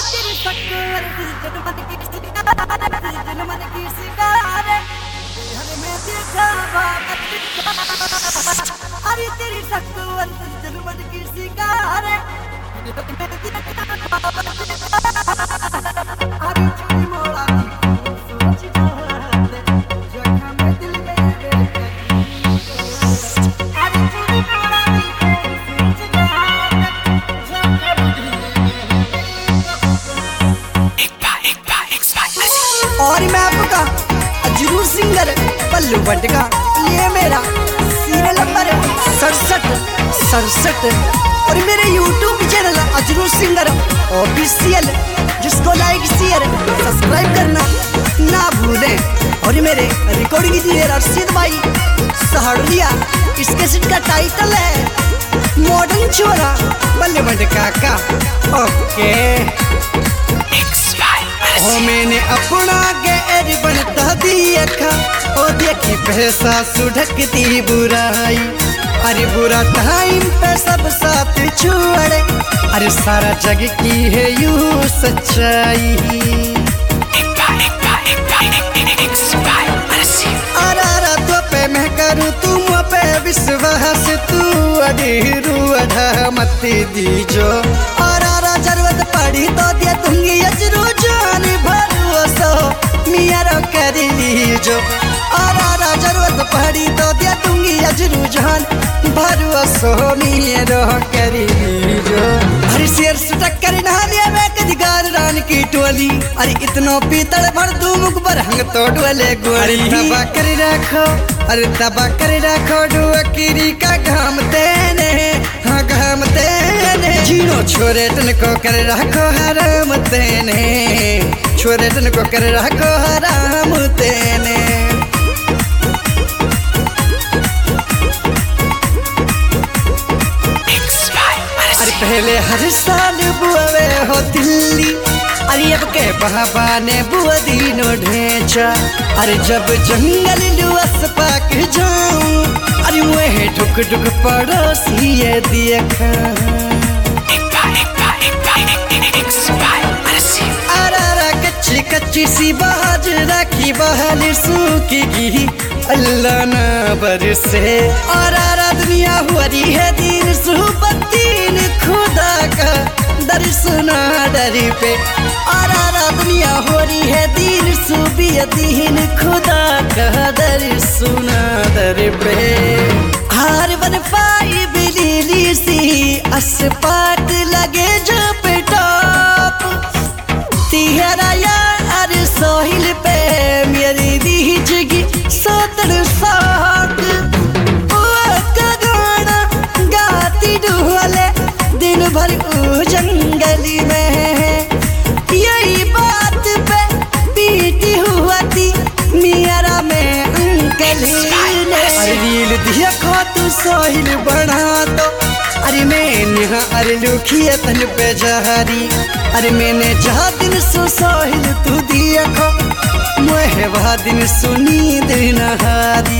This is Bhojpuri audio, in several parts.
तेरी शक्कर जनमन की सिंगार हर में देखा अरे तेरी शक्कर जनमन की सिंगार अरे चुनी मोड़ा सोच जगह में दिल में अरे चुनी मोड़ा और मैं आपका जरूर सिंगर पल्लू भट्ट का ये मेरा सीरियल नंबर 67 और मेरे YouTube चैनल अजरूर सिंगर ऑफिशियल जिसको लाइक शेयर सब्सक्राइब करना ना भूलें। और मेरे रिकॉर्डिंग इंजीनियर अर्शिद भाई सहाड़िया इसके सीट का टाइटल है मॉडर्न छोरा पल्लू भट्ट काका। ओके ओ मैंने अपना गैर बनता देखा ओ देखी पैसा सुढ़कती बुराई अरे बुरा टाइम पे सब साथ छोड़े अरे सारा जग की है यू सच्चाई। अरारा तो पे मैं करूँ तुम पे विश्वास तू अधीरू अधा मत दीजो अरारा जरूरत पड़ी तो दे दूंगी अजरू जान भरोसा मियारो कर लीजो अरारा जरूरत पड़ी तो दे दूंगी अजरू जान भरोसा मियारो कर लीजो। हर शेर से टक्कर ना लिया मैं कदी गारदान की टोली अरे इतनो पीतल भर दू मुख पर हंग तो डोले गोली तबा कर रखो अरे तबा कर रखो डुअकीरी का घाम तेने हाँ घाम तेने जीनो छोरे तन को कर रखो हराम तेने छोरे तन को कर रखो हराम तेने। अरे पहले हर साल बुआवे हो दिल्ली अरे अब के बाबा ने बुआ दीनो ढेंचा अरे जब जंगल लुअस पाक जाऊं अरे मुहे ठुक ठुक पड़ोसी ये देखा अरारा कच्ची कच्ची सी बाजरा की बहाल सूखी अल्लाह ना बरसे अरारा दुनिया हुरी है दीन सुबतीन खुदा का दर्शना दर पे अरारा दुनिया हो रही है दीन सुबियदीन खुदा का दर्शना दर पे हार बन पाई बिलीली सी अस्पाट लगे जो पे टॉप तिहरा यार सोहिल पे मेरी दी जगी सोतल साग गाती डुहले दिन भर जंगली में यही बात पे पीटी हुआ थी मियारा में अंकल ने अरे रील दिया खो तू सोहिल बना दो अरे मैंने अरे लुखिया तन पे जहारी अरे मैंने जहा दिन सो सोहिल तू दिया खो मोहे वह दिन सुनी दिन हारी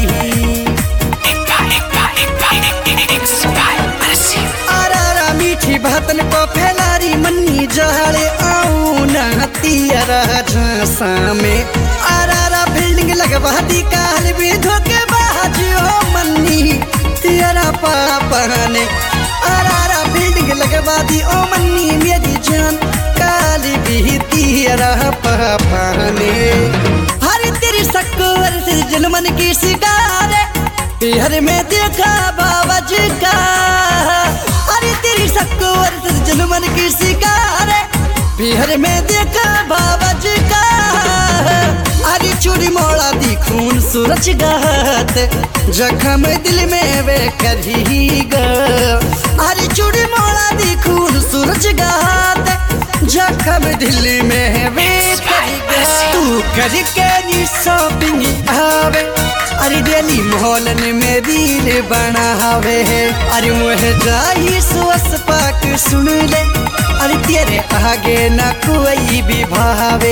मीठी भातन को फैलारी मन्नी जहाड़े आऊं ना तियारा झांसा में अरारा बिल्डिंग लगवा दी काल भी धोखे बाजियो मन्नी तियारा पापा ने अरारा बिल्डिंग लगवा दी ओ मन्नी मेरी जान काल भी तियारा पापा ने। हर तेरी शक्कर जनमन की सिंगार हर में देखा बाबज का अरे तेरी शक्कर जनमन की शिकार बिहार में देखा बाबज का अरे चूड़ी मोड़ा दी खून सूरज गात जख्म दिल में वे करी अरे चूड़ी मोड़ा दी खून सूरज गात जख्म दिल में वे करी तू करके नी शॉपिंग आवे अरे डेली मोहल्लन में रील बनावे अरे मुहे जाही सुअस पाक सुन ले अरे तेरे आगे ना कोई भी भावे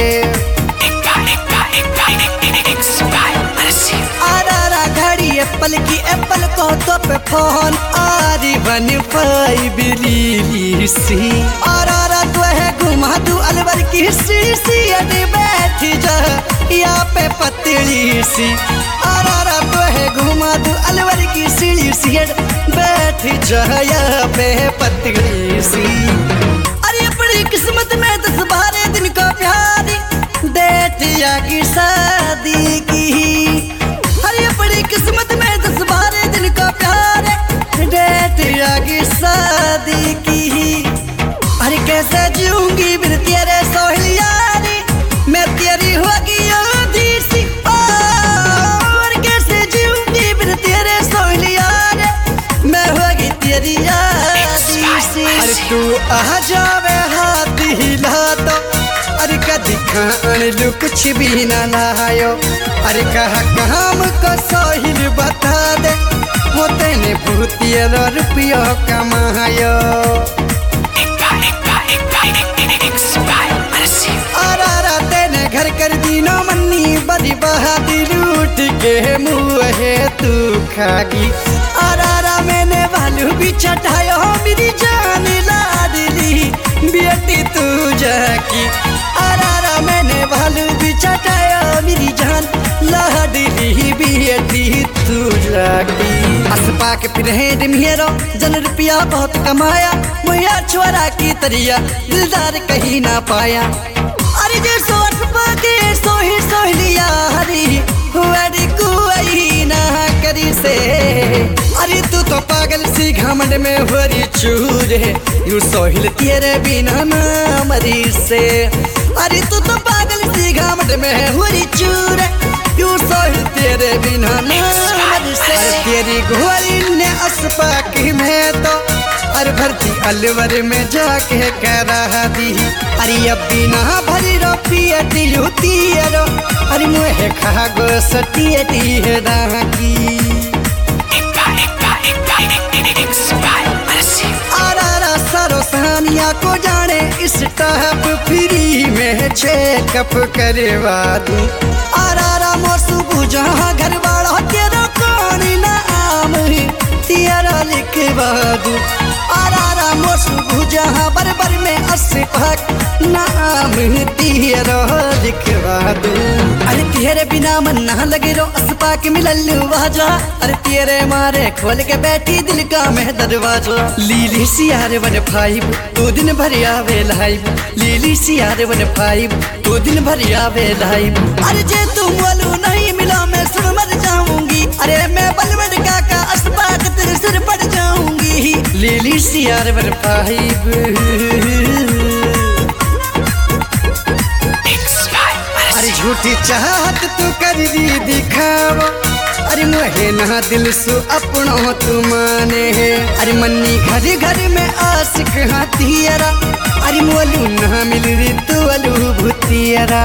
अरारा घड़ी एप्पल की एप्पल को तो पे फोन आरी बन पाई बिली सी अरारा तो है घुमा की सी अरे बैठी जा या पे पतली सी आरा तो है घुमा दू अलवर की सीढ़ी सी बैठ जा या पे पतली सी। अरे बड़ी किस्मत में 10-12 दिन का प्यार डेट या की शादी की। अरे बड़ी किस्मत में 10-12 दिन का प्यार डेट या की शादी की। अरे कैसे जीऊंगी बिन तेरे सोहलियारी मैं तेरी होगी आधी सी। और कैसे जीऊंगी बिन तेरे सोहलियारी मैं होगी तेरी आधी सी। अरे तू आ जावे हाथ हिला तो अरे कदी खान लू कुछ भी ना लायो। अरे कहा काम को सोहिल बता दे वो तेने भूतिया रुपया कमायो। आरा तेने घर कर दीनो मन्नी बड़ी बहादी लूट के मुँह तू खागी। आरा मैंने भालू भी चढ़ायो मेरी जान लाडली बेटी तू जाकी। आरा मैंने भालू भी चढ़ायो मेरी जान लाडली बेटी तू जाकी। असपा के फिर मेरो जन रुपया बहुत कमाया मुया छोरा की तरिया दिलदार कहीं ना पाया। अरे जे सोच पाके सोही सोहलिया हरी हुआरी कुआई ना करी से। अरे तू तो पागल सी घमंड में हुरी चूर है यू सोहिल तेरे बिना ना मरी से। अरे तू तो पागल सी घमंड में हुरी चूर है यू सोहिल तेरे बिना ना मरी से। तेरी घोड़ी ने असपा की में तो अरे भरती अलवर में जाके करा दी। अरे अब बिना भरी रो पियती लूती रो अरे मुहे खागो सटियती है राकी। आरा सारो सानिया को जाने इस टाप फ्री में चेकअप करवा दूं। आरा मोसू बुझा घर वाला तेरा कौन नाम तेरा लिखवा दूं। आरा मोसू बुझा बरबर में असफाक नाम तेरा लिखवा दूं। अरे तेरे बिना मन ना लगे रो असपा के मिलल वाजा। अरे तेरे मारे खोल के बैठी दिल का मैं दरवाजा। लीली सियार 1-5 तू दिन भर आवे लाइव। लीली सियार 1-5 तू दिन भर आवे लाइव। अरे जे तुम वालू नहीं मिला मैं सुन मर जाऊंगी। अरे मैं बलवड़ काका असपा के तेरे सिर पड़ जाऊंगी। लीली सियार 1-5 अरे झूठी चाहत तू कर दी दिखावा। अरे मुहे ना दिल सु अपनों तू माने है। अरे मन्नी घर घर में आशिक हाथियारा अरे मोलू ना मिल रही तू अलू भूतियारा।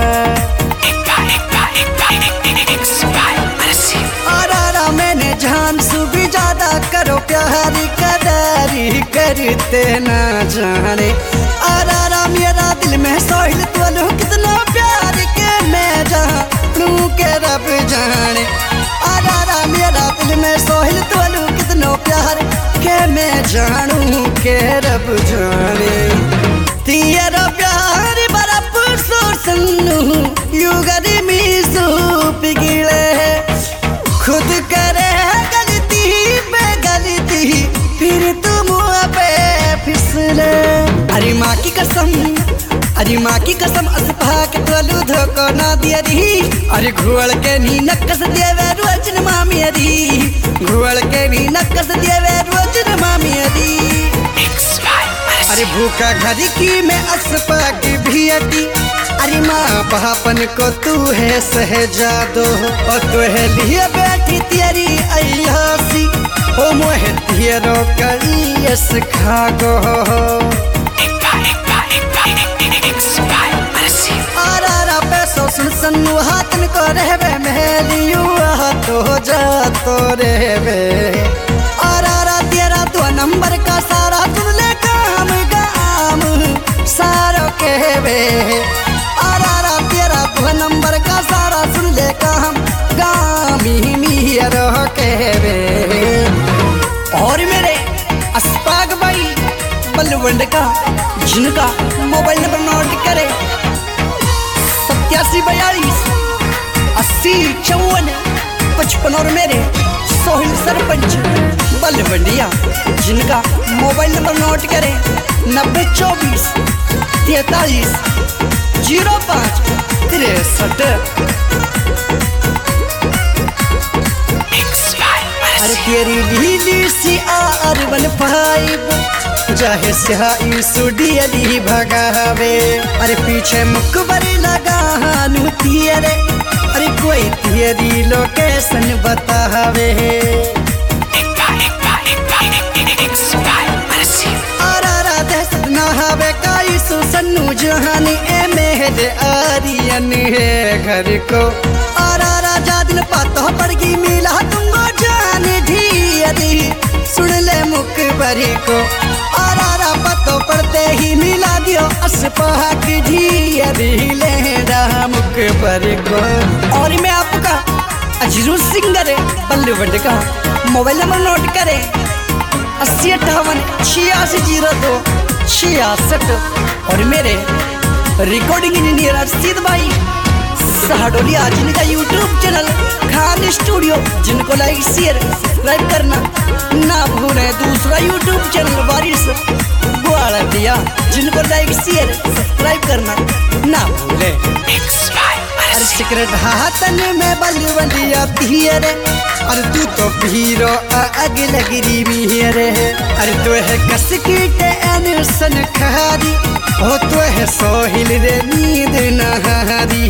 आरा मैंने जान सु भी ज्यादा करो प्यार कदारी करते ना जाने। आरा मेरा दिल में सोहिल तू अलू कितना प्यार के मैं जहाँ के रब जाने। आरा मेरा दिल में सोहिल तू अलू कितना प्यार के मैं जानू के रब जाने। तेरा प्यार बड़ा पुरसों सन्नू यू गर्मी सू पिघले खुद करे गलती पे गलती फिर तुम पे फिसले। अरे माँ की कसम अरे माँ की कसम असफा के तोलू धोको ना दिया री। अरे घुवड़ के नी नक्कस देवे रोजन मामी री। घुवड़ के नी नक्कस देवे रोजन मामी री। अरे भूखा घर की मैं असफा की भियती। अरे माँ पापन को तू है सहजादो और तू है लिए बैठी तेरी अयासी ओ मोहे तेरो करियस खागो। आरा पैसों सुन सन्नू हाथन को रहवे महलियू तो जा तो रहवे। आरा तेरा 2 नंबर का सारा सुन ले काम गाम सारो कहवे। आरा तेरा 2 नंबर का सारा सुन ले काम गामी मियरो कहवे। और मेरे अस्पाग भाई बलवंड का जिनका मोबाइल नंबर नोट करे 8742 805455 और मेरे सोहिल सरपंच बलवंडिया जिनका मोबाइल नंबर नोट करे 9024 43 05 63। अरे तेरी लीली सी R15 चाहे स्याही सुडियली भगावे। अरे पीछे मुकबरी लगा हानु तेरे अरे कोई तेरी लोकेशन बतावे। नहावे काई सुसन्नू जहानी ए मेहद आरियन है घर को आरा दिन पातो पड़गी मिला तुमको जान ढियरी सुन ले मुकबरी को आरा पतो पड़ते ही मिला दियो असपाक ढियरी ले मुकबरी को। और मैं आपका अजरू सिंगर बलवंड का मोबाइल नंबर नोट करे 8058860266 और मेरे रिकॉर्डिंग इंजीनियर अर्शीद भाई साहडोलिया जिनका यूट्यूब चैनल खान स्टूडियो जिनको लाइक शेयर सब्सक्राइब करना ना भूलें। दूसरा यूट्यूब चैनल वारिस ग्वालिया जिनको लाइक शेयर सब्सक्राइब करना ना भूलें। अरे सिगरेट हाथन में बलवंडिया पियरे अरे तू तो भीरो आग लगरी मियरे। अरे तू है कसकीटे अनसन खारी हो तो है सोहिल रे नींद नहारी।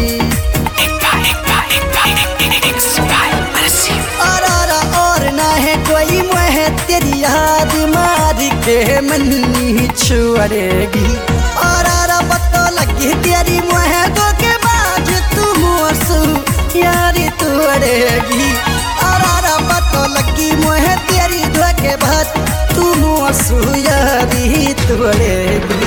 और ना है कोई मोह तेरी याद मार के मन्नी छुड़ेगी। और पतो लगी तेरी मोह दो के बाद तुम आंसू यारी तोड़ेगी। आरा पतो लगी मोह तेरी दो के बाद तुम आंसू यारी तोड़ेगी।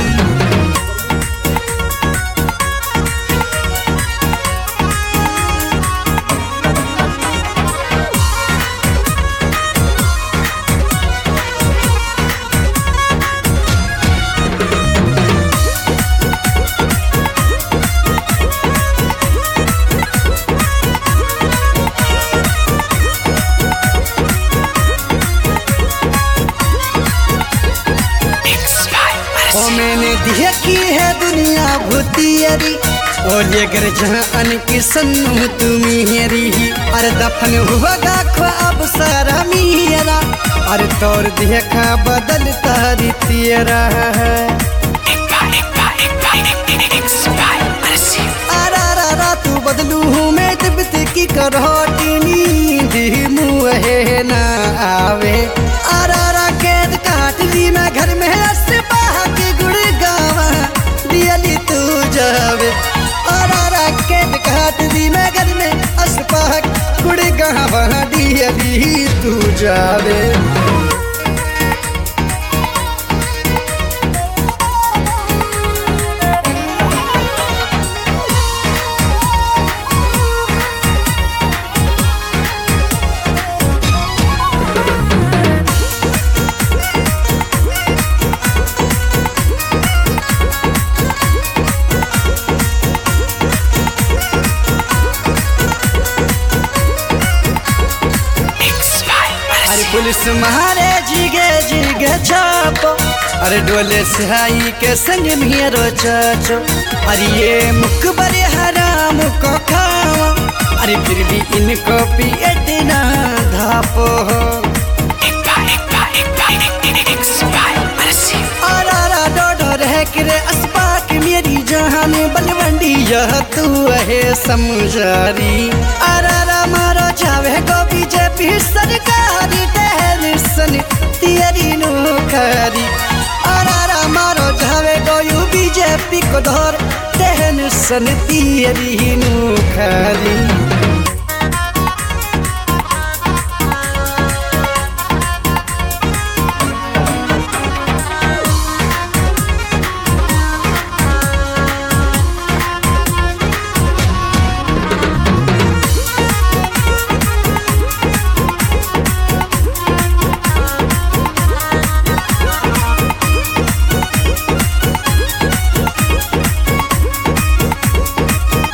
मैंने देखी है दुनिया भूतियरी और ये घर जहान की सन्नू तुम्हेरी। अरे दफन हुआ ख्वाब सारा मेरा अरे तौर देखा बदलता तेरा। अरा तू बदलू हूँ मैं तिब्बत की करोटी नींद मुँह ना आवे। अरा कैद काट ली मैं घर में तू जावे। और कैद काट दी मैं घर में असपाक गुड़ गावा दियली तू जावे। पुलिस मारे जिगे छापो अरे डोले सिहाई के संग मेरो चाचो। अरे ये मुकबरे हराम को खावा अरे फिर भी इनको पियत ना धापो। आरा डोडो रह करे असपाक मेरी जहान बलवंडिया तू है समझारी। आरा मारो जावे को बीजेपी सरकारी टेंशन तेरी नौकरी। आरा मारो जावे को यू बीजेपी को धर टेंशन तेरी नौकरी।